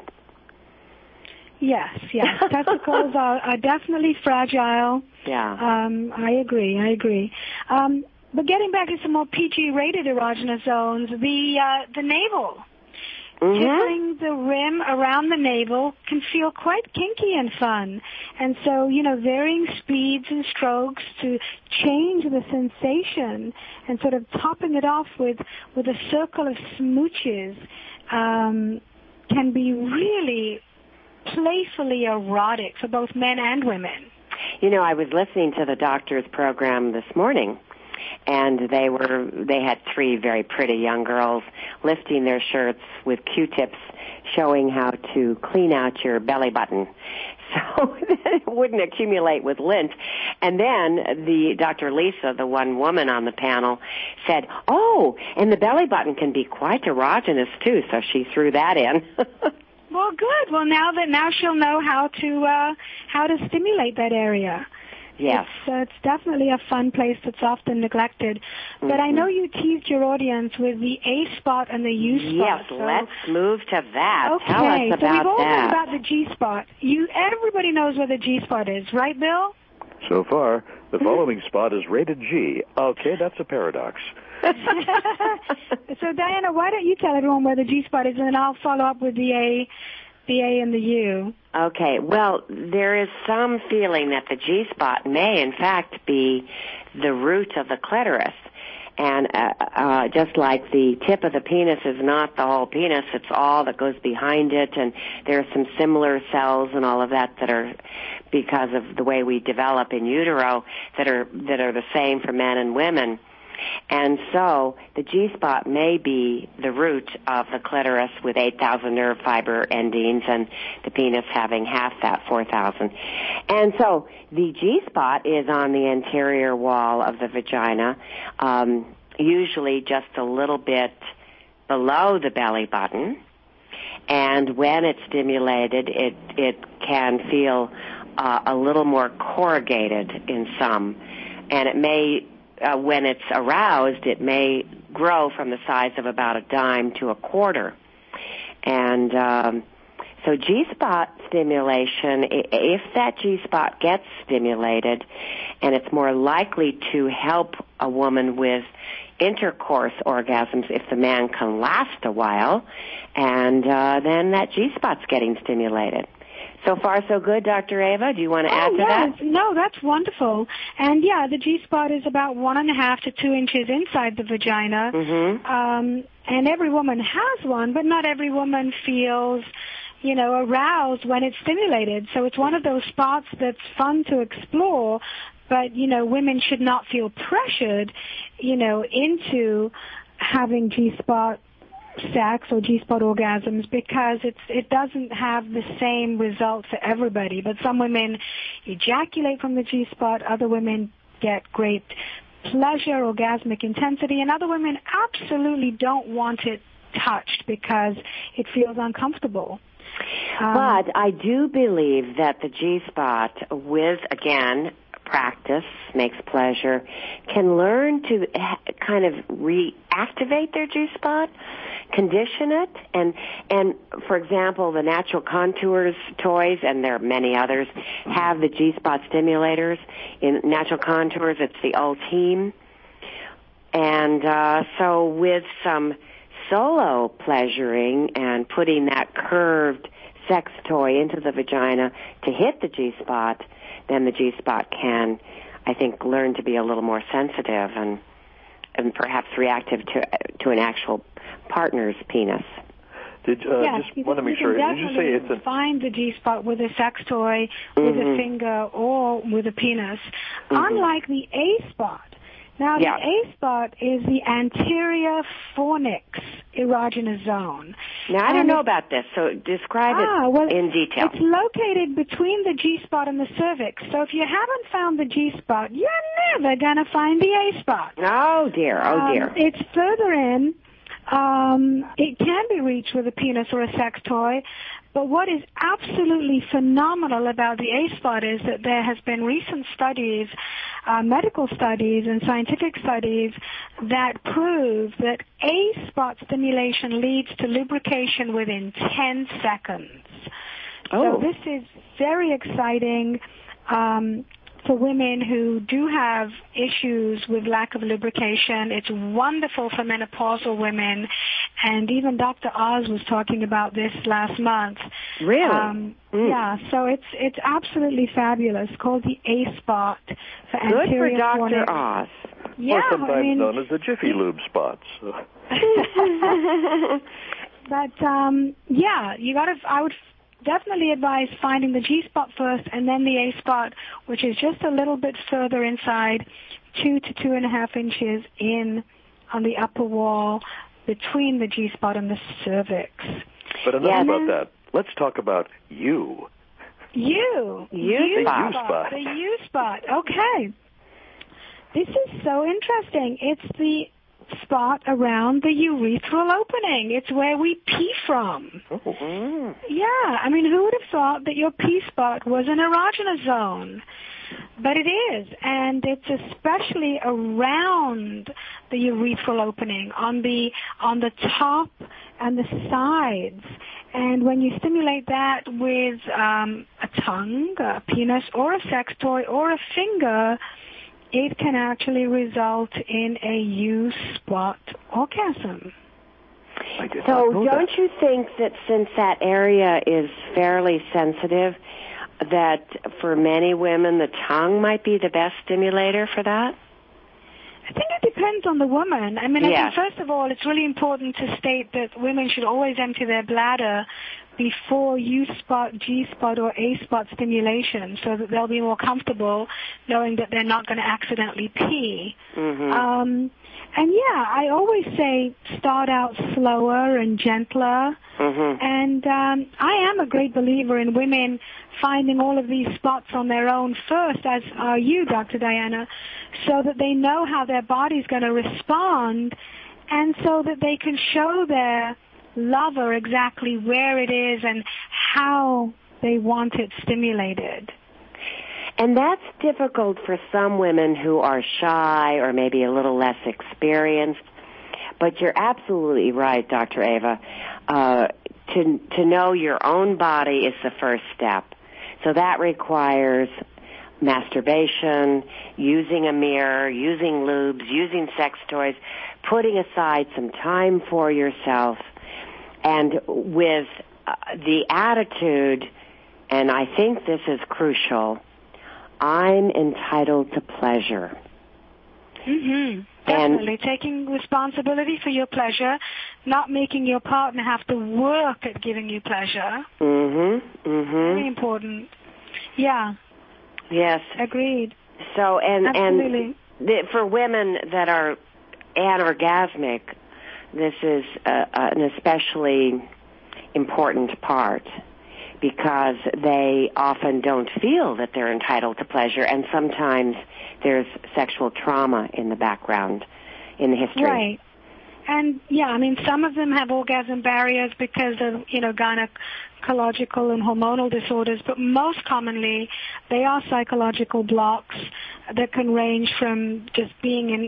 Yes, yes. Testicles are, are definitely fragile. Yeah. Um, I agree, I agree. Um, but getting back to some more P G-rated erogenous zones, the uh, the navel. Mm-hmm. Tickling the rim around the navel can feel quite kinky and fun. And so, you know, varying speeds and strokes to change the sensation and sort of topping it off with, with a circle of smooches um, can be really playfully erotic for both men and women. You know, I was listening to the doctor's program this morning, and they were they had three very pretty young girls lifting their shirts with Q-tips showing how to clean out your belly button so that it wouldn't accumulate with lint. And then the Doctor Lisa, the one woman on the panel, said, oh, and the belly button can be quite erogenous too, so she threw that in. Well, good. Well, now that now she'll know how to uh, how to stimulate that area. Yes. It's, uh, it's definitely a fun place that's often neglected. But mm-hmm. I know you teased your audience with the A spot and the U spot. Yes, so. let's move to that. Okay, Tell us about so we've all that. heard about the G spot. You, everybody knows where the G spot is, right, Bill? So far, the following spot is rated G. Okay, that's a paradox. So, Diana, why don't you tell everyone where the G spot is, and then I'll follow up with the A, the A and the U. Okay, well, there is some feeling that the G spot may, in fact, be the root of the clitoris. And uh, uh, just like the tip of the penis is not the whole penis, it's all that goes behind it, and there are some similar cells and all of that that are, because of the way we develop in utero, that are that are the same for men and women. And so the G-spot may be the root of the clitoris with eight thousand nerve fiber endings and the penis having half that, four thousand. And so the G-spot is on the anterior wall of the vagina, um, usually just a little bit below the belly button. And when it's stimulated, it, it can feel uh, a little more corrugated in some. And it may... Uh, when it's aroused, it may grow from the size of about a dime to a quarter. And um, so G-spot stimulation, if that G-spot gets stimulated, and it's more likely to help a woman with intercourse orgasms if the man can last a while, and uh, then that G-spot's getting stimulated. So far, so good, Doctor Ava. Do you want to oh, add to yes. that? No, that's wonderful. And, yeah, the G-spot is about one and a half to two inches inside the vagina. Mm-hmm. Um, and every woman has one, but not every woman feels, you know, aroused when it's stimulated. So it's one of those spots that's fun to explore, but, you know, women should not feel pressured, you know, into having G-spot sex or G-spot orgasms, because it's it doesn't have the same results for everybody. But some women ejaculate from the G-spot, other women get great pleasure, orgasmic intensity, and other women absolutely don't want it touched because it feels uncomfortable. Um, but I do believe that the G-spot, with, again, practice, makes pleasure, can learn to ha- kind of reactivate their G-spot. condition it. And, and for example, the Natural Contours toys, and there are many others, have the G-spot stimulators. In Natural Contours, it's the Ultime. And uh, so with some solo pleasuring and putting that curved sex toy into the vagina to hit the G-spot, then the G-spot can, I think, learn to be a little more sensitive and and perhaps reactive to to an actual partner's penis. Did uh, yes, just want to make you sure? can Did you say it's a find the G-spot with a sex toy, mm-hmm. with a finger, or with a penis? Mm-hmm. Unlike the A-spot. Now, yeah. the A-spot is the anterior fornix erogenous zone. Now, I and don't know about this, so describe ah, it well, in detail. It's located between the G-spot and the cervix. So if you haven't found the G-spot, you're never going to find the A-spot. Oh, dear. Oh, um, dear. It's further in. Um, it can be reached with a penis or a sex toy. But what is absolutely phenomenal about the A-spot is that there has been recent studies, uh, medical studies and scientific studies that prove that A-spot stimulation leads to lubrication within ten seconds. Oh. So this is very exciting um, for women who do have issues with lack of lubrication. It's wonderful for menopausal women. And even Doctor Oz was talking about this last month. Really? Um, mm. Yeah, so it's it's absolutely fabulous. It's called the A-spot for Good anterior for Doctor fornix. Oz. Yeah, or sometimes I mean, known as the Jiffy Lube spots. But um, yeah, you got to. I would definitely advise finding the G-spot first, and then the A-spot, which is just a little bit further inside, two to two and a half inches in on the upper wall between the G-spot and the cervix. But enough yeah, about then, that. Let's talk about you. You. You spot. spot. The U-spot. Okay. This is so interesting. It's the spot around the urethral opening. It's where we pee from. Oh. Yeah. I mean, who would have thought that your pee spot was an erogenous zone? But it is, and it's especially around the urethral opening, on the on the top and the sides. And when you stimulate that with um, a tongue, a penis, or a sex toy, or a finger, it can actually result in a U-spot orgasm. So don't you think that since that area is fairly sensitive, that for many women the tongue might be the best stimulator for that? I think it depends on the woman. I mean, I yes. think first of all, it's really important to state that women should always empty their bladder before U-spot, G-spot, or A-spot stimulation, so that they'll be more comfortable knowing that they're not going to accidentally pee. Mm-hmm. Um, and yeah, I always say start out slower and gentler. Mm-hmm. And um, I am a great believer in women finding all of these spots on their own first, as are you, Doctor Diana, so that they know how their body's going to respond, and so that they can show their lover exactly where it is and how they want it stimulated. And that's difficult for some women who are shy or maybe a little less experienced. But you're absolutely right, Doctor Ava. Uh, to to know your own body is the first step. So that requires masturbation, using a mirror, using lubes, using sex toys, putting aside some time for yourself, and with uh, the attitude, and I think this is crucial, I'm entitled to pleasure. Mm-hmm. Definitely. And taking responsibility for your pleasure, not making your partner have to work at giving you pleasure. Mm-hmm. Mm-hmm. Very important. Yeah. Yes. Agreed. So, and, Absolutely. and the, for women that are anorgasmic, this is uh, an especially important part, because they often don't feel that they're entitled to pleasure, and sometimes there's sexual trauma in the background, in the history. Right. And, yeah, I mean, some of them have orgasm barriers because of, you know, gynecological and hormonal disorders, but most commonly they are psychological blocks that can range from just being in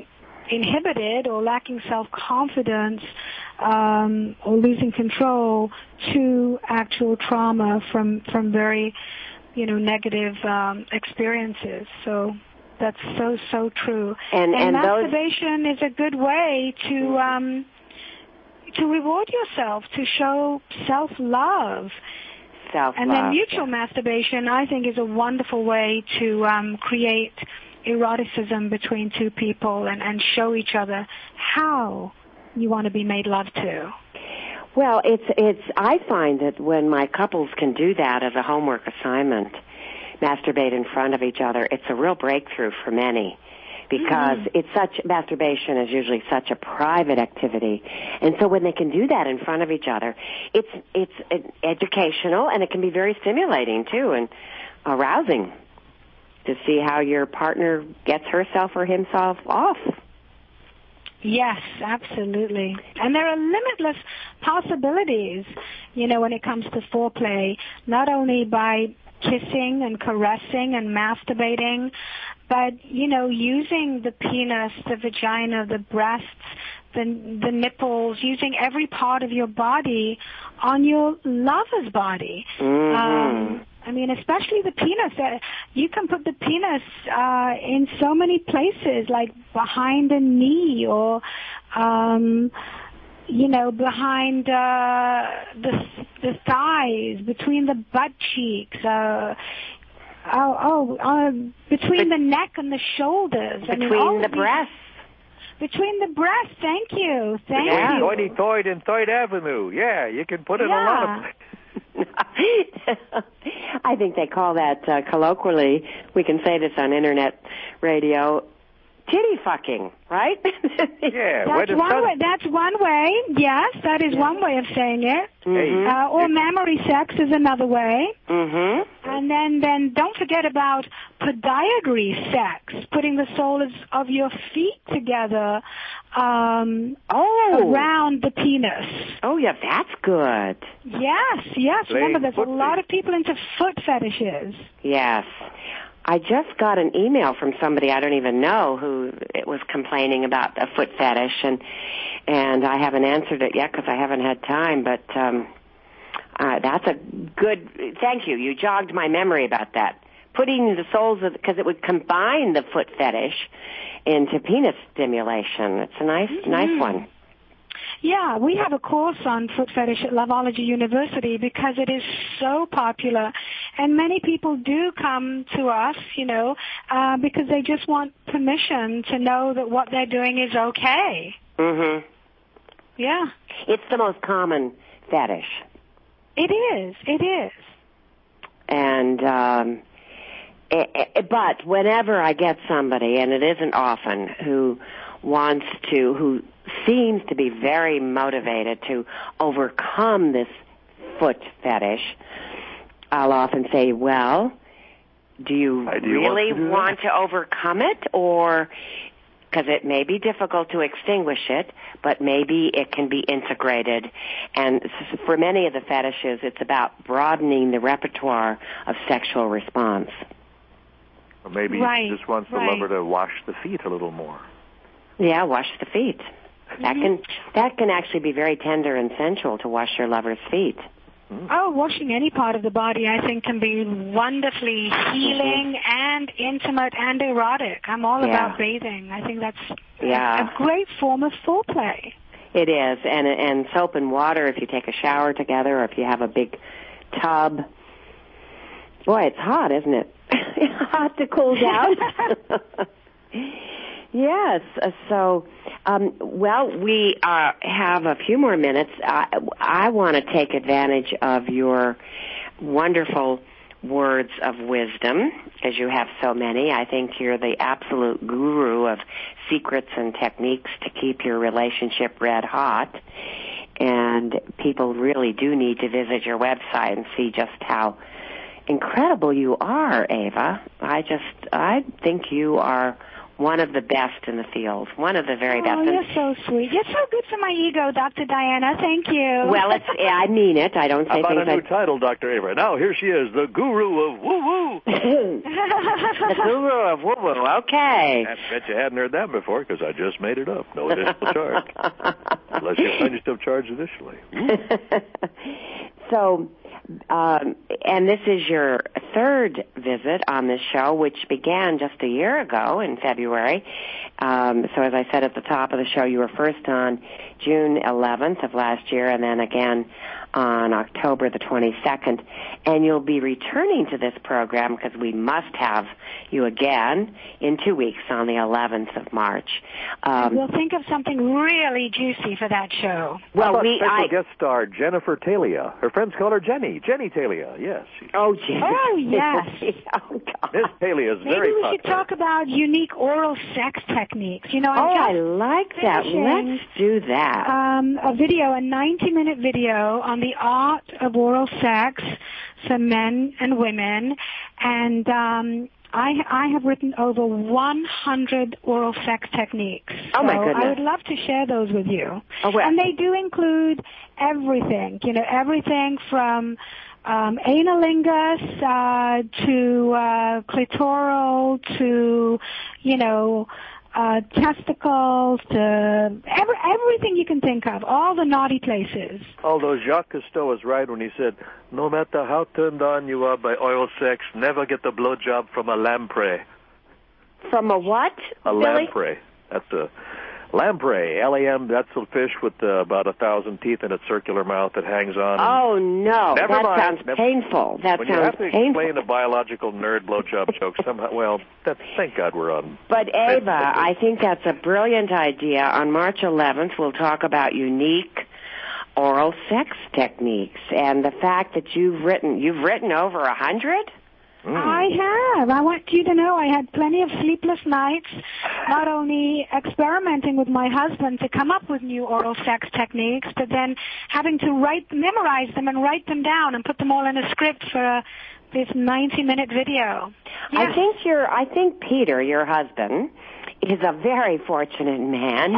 inhibited or lacking self-confidence um, or losing control to actual trauma from, from very, you know, negative um, experiences. So that's so, so true. And, and, and masturbation those... is a good way to um, to reward yourself, to show self-love. Self-love. And then mutual yeah. masturbation, I think, is a wonderful way to um, create eroticism between two people and, and show each other how you want to be made love to. Well, it's it's. I find that when my couples can do that as a homework assignment, masturbate in front of each other, it's a real breakthrough for many, because mm-hmm. it's such masturbation is usually such a private activity, and so when they can do that in front of each other, it's it's educational, and it can be very stimulating too and arousing to see how your partner gets herself or himself off. Yes, absolutely. And there are limitless possibilities, you know, when it comes to foreplay, not only by kissing and caressing and masturbating, but, you know, using the penis, the vagina, the breasts, the, the nipples, using every part of your body on your lover's body. Mm-hmm. Um, I mean, especially the penis. Uh, you can put the penis uh, in so many places, like behind the knee or, um, you know, behind uh, the the thighs, between the butt cheeks, uh, oh, oh uh, between the neck and the shoulders. Between I mean, all the breasts. Between the breasts. Thank you. Thank yeah. you. Hoity Toit and Third Avenue. Yeah, you can put it yeah. a lot of places. I think they call that uh, colloquially, we can say this on internet radio, titty fucking, right? Yeah. That's one sun... way. That's one way. Yes, that is yeah. one way of saying it. Mm-hmm. Uh, or memory sex is another way. Mm-hmm. And then, then don't forget about podiatry sex, putting the soles of your feet together um, oh. around the penis. Oh, yeah, that's good. Yes, yes. Playing Remember, there's footsie. a lot of people into foot fetishes. Yes. I just got an email from somebody I don't even know who it was complaining about a foot fetish, and and I haven't answered it yet because I haven't had time, but um, uh, that's a good, thank you. You jogged my memory about that. Putting the soles of, because it would combine the foot fetish into penis stimulation. It's a nice, mm-hmm. nice one. Yeah, we have a course on foot fetish at Loveology University because it is so popular, and many people do come to us, you know, uh, because they just want permission to know that what they're doing is okay. Mhm. Yeah. It's the most common fetish. It is. It is. And um, it, it, but whenever I get somebody, and it isn't often, who wants to, who seems to be very motivated to overcome this foot fetish, I'll often say, well, do you do you really want, to, want to overcome it? Or, because it may be difficult to extinguish it, but maybe it can be integrated. And for many of the fetishes, it's about broadening the repertoire of sexual response. Or maybe right, he just wants the right. lover to wash the feet a little more. Yeah, wash the feet. That mm-hmm. can that can actually be very tender and sensual to wash your lover's feet. Mm. Oh, washing any part of the body, I think, can be wonderfully healing mm-hmm. and intimate and erotic. I'm all yeah. about bathing. I think that's yeah. a, a great form of foreplay. It is, and and soap and water. If you take a shower together, or if you have a big tub. Boy, it's hot, isn't it? Hot to cool down. Yes. So, um, well, we uh, have a few more minutes. I, I want to take advantage of your wonderful words of wisdom, as you have so many. I think you're the absolute guru of secrets and techniques to keep your relationship red hot. And people really do need to visit your website and see just how incredible you are, Ava. I just, I think you are one of the best in the field, one of the very oh, best. You're so sweet. You're so good for my ego, Doctor Diana. Thank you. Well, it's, I mean it. I don't say How about things a new I... title, Doctor Ava? Now, here she is, the guru of woo-woo. The guru of woo-woo, okay. I bet you hadn't heard that before, because I just made it up. No additional charge. Unless you find yourself charged additionally. So, um, and this is your third visit on this show, which began just a year ago in February. Um, so as I said at the top of the show, you were first on June eleventh of last year, and then again on October the twenty-second. And you'll be returning to this program because we must have you again in two weeks on the eleventh of March. Um, we'll think of something really juicy for that show. Well, How about we special I, guest star Jennifer Talia. Her friends call her Jenny. Jenny Talia, yes. Oh, Jenny. Oh, yes. Oh, God. Miss Talia is Maybe very we popular. should talk about unique oral sex techniques. You know, I'm oh, just I like that. finishing, Let's do that. Um, a video, a ninety-minute video on the art of oral sex for men and women, and um, I, I have written over one hundred oral sex techniques. Oh, so my goodness. I would love to share those with you. Oh, well. And they do include everything, you know, everything from um, analingus uh, to uh, clitoral to, you know, uh, testicles to every, everything you can think of, all the naughty places. Although Jacques Cousteau was right when he said, no matter how turned on you are by oral sex, never get the blowjob from a lamprey. From a what, A Billy? lamprey. That's a lamprey. L A M, that's a fish with uh, about a thousand teeth in its circular mouth that hangs on. Oh, no. Never that mind. sounds Never, painful. That when sounds you have to painful. explain a biological nerd blowjob joke somehow, well, that, thank God we're on. But, Ava, I think that's a brilliant idea. On March eleventh, we'll talk about unique oral sex techniques and the fact that you've written, you've written over a hundred? Mm. I have. I want you to know I had plenty of sleepless nights, not only experimenting with my husband to come up with new oral sex techniques, but then having to write, memorize them and write them down and put them all in a script for a, this ninety-minute video. Yes. I think you're, I think Peter, your husband, is a very fortunate man.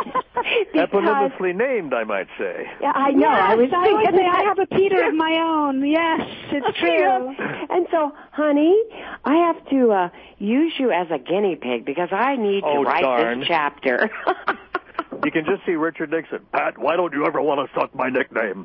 Eponymously named, I might say. Yeah, I know. Yes, I was I thinking would say that. I have a Peter of my own. Yes, it's true. And so, honey, I have to uh, use you as a guinea pig because I need Oh, to write darn. this chapter. You can just see Richard Nixon. Pat, why don't you ever want to suck my nickname?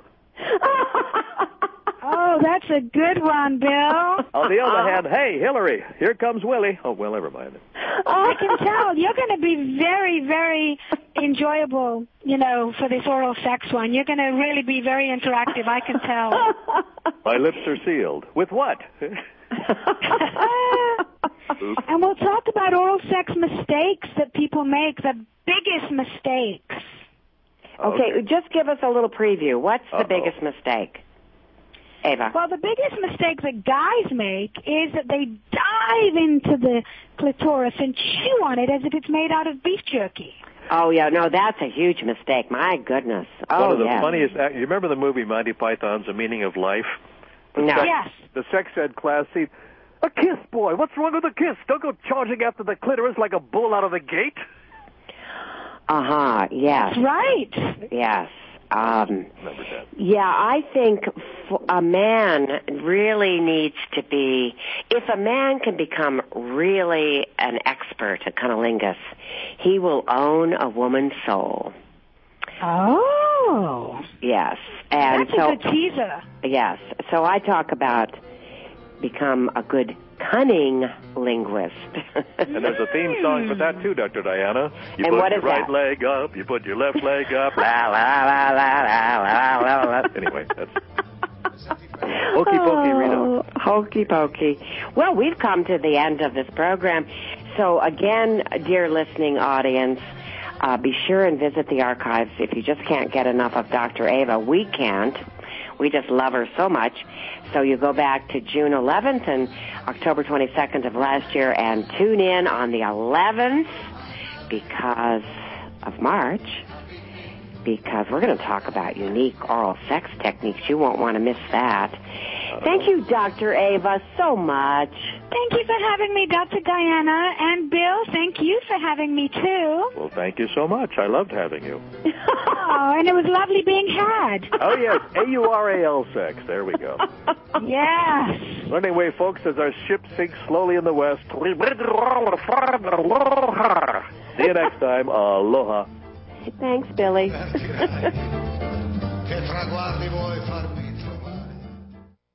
Oh, that's a good one, Bill. On the other hand, hey, Hillary, here comes Willie. Oh, well, never mind. I can tell. You're going to be very, very enjoyable, you know, for this oral sex one. You're going to really be very interactive, I can tell. My lips are sealed. With what? And we'll talk about oral sex mistakes that people make, the biggest mistakes. Okay, Okay. just give us a little preview. What's the Uh-oh. biggest mistake? Ava. Well, the biggest mistake that guys make is that they dive into the clitoris and chew on it as if it's made out of beef jerky. Oh, yeah, no, that's a huge mistake. My goodness. Oh, One of the yeah. funniest. act- You remember the movie Monty Python's The Meaning of Life? The No. sex, Yes. The sex ed class scene. A kiss, boy. What's wrong with a kiss? Don't go charging after the clitoris like a bull out of the gate. Uh-huh, yes. That's right. Yes. Um, Remember that. yeah, I think f- a man really needs to be, if a man can become really an expert at cunnilingus, he will own a woman's soul. Oh. Yes. And That's so, a good teaser. yes. So I talk about become a good cunning linguist. And there's a theme song for that, too, Doctor Diana. You And put what your is right that? leg up, you put your left leg up, la, la, la, la, la, la, la, la. Anyway, that's... Hokey pokey, Rita. Oh, hokey pokey. Well, we've come to the end of this program. So again, dear listening audience, uh, be sure and visit the archives if you just can't get enough of Doctor Ava. We can't. We just love her so much. So you go back to June eleventh and October twenty-second of last year and tune in on the eleventh because of March, because we're going to talk about unique oral sex techniques. You won't want to miss that. Thank you, Doctor Ava, so much. Thank you for having me, Doctor Diana. And Bill, thank you for having me, too. Well, thank you so much. I loved having you. Oh, and it was lovely being had. Oh, yes. A U R A L sex. There we go. Yes. Well, anyway, folks, as our ship sinks slowly in the west, see you next time. Aloha. Thanks, Billy. Che traguardi vuoi farmi